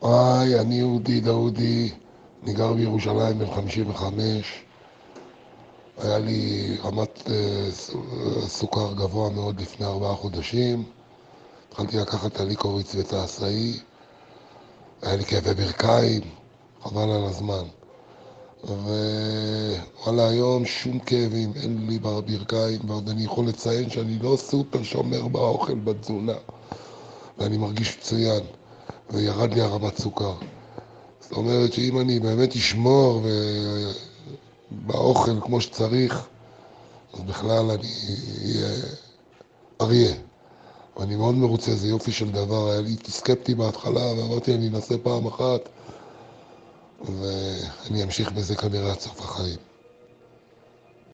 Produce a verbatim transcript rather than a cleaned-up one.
היי, אני יהודי דאודי, אני גר בירושלים בן חמישים וחמש. היה לי רמת אה, ס- אה, סוכר גבוה מאוד לפני ארבעה חודשים. התחלתי לקחת את הליקוריץ ואת העשאי. היה לי כאבי ברכיים, חבל על הזמן. ווואלה, היום שום כאבים, אין לי בברכיים, ועוד אני יכול לציין שאני לא סופר שומר באוכל, בתזונה, ואני מרגיש מצוין, וירד לי הרמת סוכר. זאת אומרת שאם אני באמת אשמור באוכל כמו שצריך, אז בכלל אני אהיה אריה. ואני מאוד מרוצה, זה יופי של דבר. היה לי סקפטי בהתחלה, ואמרתי אני אנסה פעם אחת, ואני אמשיך בזה כנראה עד סוף החיים.